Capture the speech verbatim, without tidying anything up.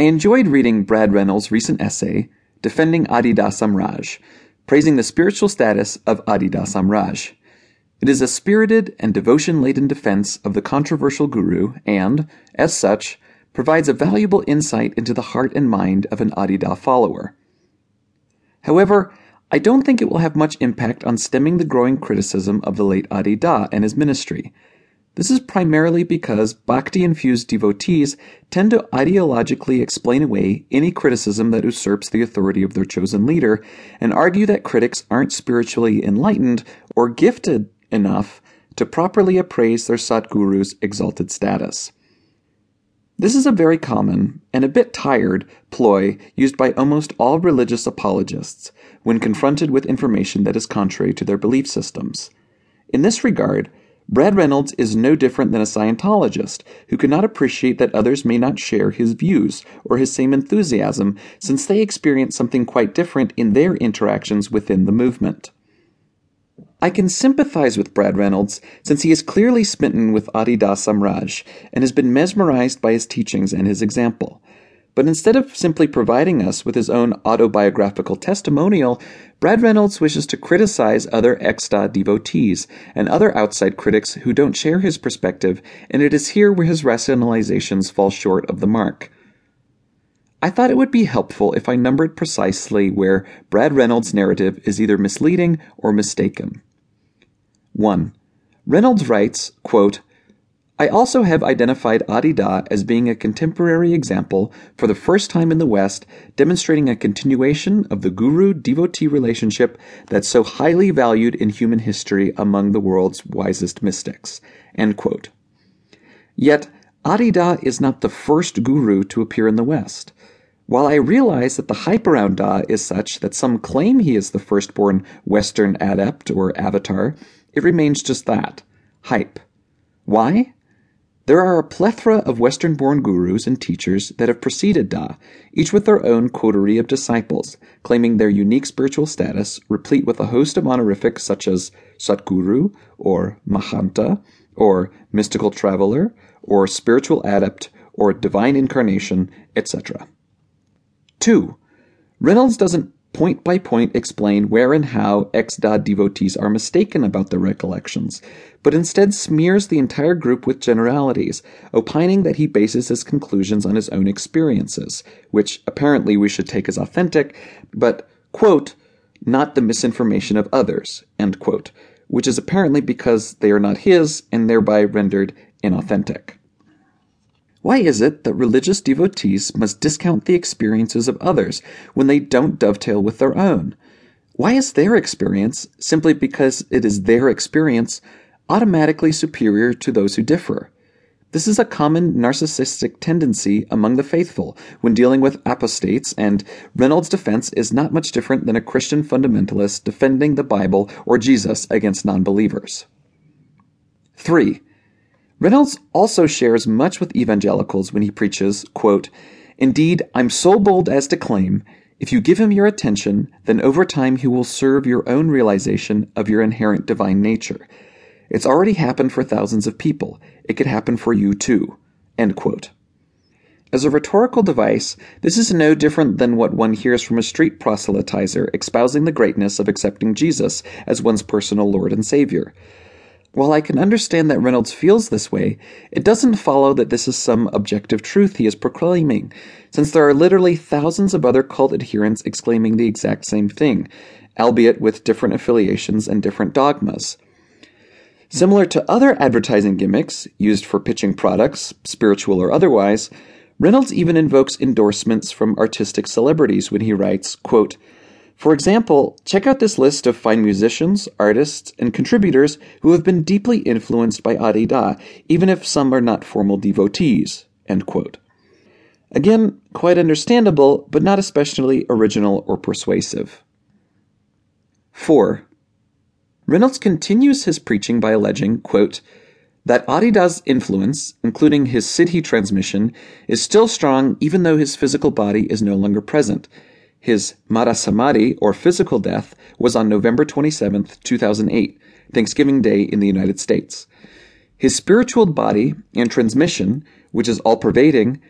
I enjoyed reading Brad Reynolds' recent essay, Defending Adida Samraj, praising the spiritual status of Adida Samraj. It is a spirited and devotion-laden defense of the controversial guru and, as such, provides a valuable insight into the heart and mind of an Adida follower. However, I don't think it will have much impact on stemming the growing criticism of the late Adida and his ministry. This is primarily because bhakti-infused devotees tend to ideologically explain away any criticism that usurps the authority of their chosen leader and argue that critics aren't spiritually enlightened or gifted enough to properly appraise their Satguru's exalted status. This is a very common, and a bit tired, ploy used by almost all religious apologists when confronted with information that is contrary to their belief systems. In this regard, Brad Reynolds is no different than a Scientologist who cannot appreciate that others may not share his views or his same enthusiasm since they experience something quite different in their interactions within the movement. I can sympathize with Brad Reynolds since he is clearly smitten with Adida Samraj and has been mesmerized by his teachings and his example. But instead of simply providing us with his own autobiographical testimonial, Brad Reynolds wishes to criticize other Exta devotees and other outside critics who don't share his perspective, and it is here where his rationalizations fall short of the mark. I thought it would be helpful if I numbered precisely where Brad Reynolds' narrative is either misleading or mistaken. one. Reynolds writes, quote, I also have identified Adida as being a contemporary example for the first time in the West, demonstrating a continuation of the guru-devotee relationship that's so highly valued in human history among the world's wisest mystics. End quote. Yet, Adida is not the first guru to appear in the West. While I realize that the hype around Da is such that some claim he is the firstborn Western adept or avatar, it remains just that, hype. Why? There are a plethora of Western-born gurus and teachers that have preceded Da, each with their own coterie of disciples, claiming their unique spiritual status, replete with a host of honorifics such as Satguru, or Mahanta, or mystical traveler, or spiritual adept, or divine incarnation, et cetera. two. Reynolds doesn't point-by-point explain where and how ex-Da devotees are mistaken about their recollections, but instead smears the entire group with generalities, opining that he bases his conclusions on his own experiences, which apparently we should take as authentic, but, quote, not the misinformation of others, end quote, which is apparently because they are not his and thereby rendered inauthentic. Why is it that religious devotees must discount the experiences of others when they don't dovetail with their own? Why is their experience, simply because it is their experience, automatically superior to those who differ? This is a common narcissistic tendency among the faithful when dealing with apostates, and Reynolds' defense is not much different than a Christian fundamentalist defending the Bible or Jesus against non-believers. three. Reynolds also shares much with evangelicals when he preaches, quote, Indeed, I'm so bold as to claim, if you give him your attention, then over time he will serve your own realization of your inherent divine nature. It's already happened for thousands of people. It could happen for you too. End quote. As a rhetorical device, this is no different than what one hears from a street proselytizer espousing the greatness of accepting Jesus as one's personal Lord and Savior. While I can understand that Reynolds feels this way, it doesn't follow that this is some objective truth he is proclaiming, since there are literally thousands of other cult adherents exclaiming the exact same thing, albeit with different affiliations and different dogmas. Similar to other advertising gimmicks used for pitching products, spiritual or otherwise, Reynolds even invokes endorsements from artistic celebrities when he writes, quote, For example, check out this list of fine musicians, artists, and contributors who have been deeply influenced by Adida, even if some are not formal devotees. End quote. Again, quite understandable, but not especially original or persuasive. four. Reynolds continues his preaching by alleging, quote, that Adida's influence, including his Siddhi transmission, is still strong even though his physical body is no longer present. His Mara Samadhi, or physical death, was on November twenty-seventh, two thousand eight, Thanksgiving Day in the United States. His spiritual body and transmission, which is all-pervading,